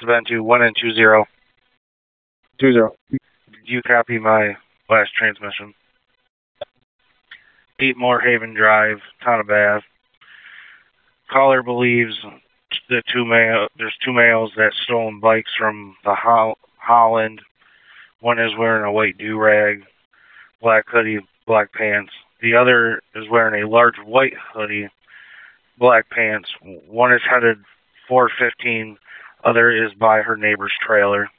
Ventu 1 and 20. 20. Did you copy my last transmission? 8 Moorhaven Drive, Town of Bath. Caller believes the there's two males that stolen bikes from the Holland. One is wearing a white do-rag, black hoodie, black pants. The other is wearing a large white hoodie, black pants. One is headed 415. Other is by her neighbor's trailer.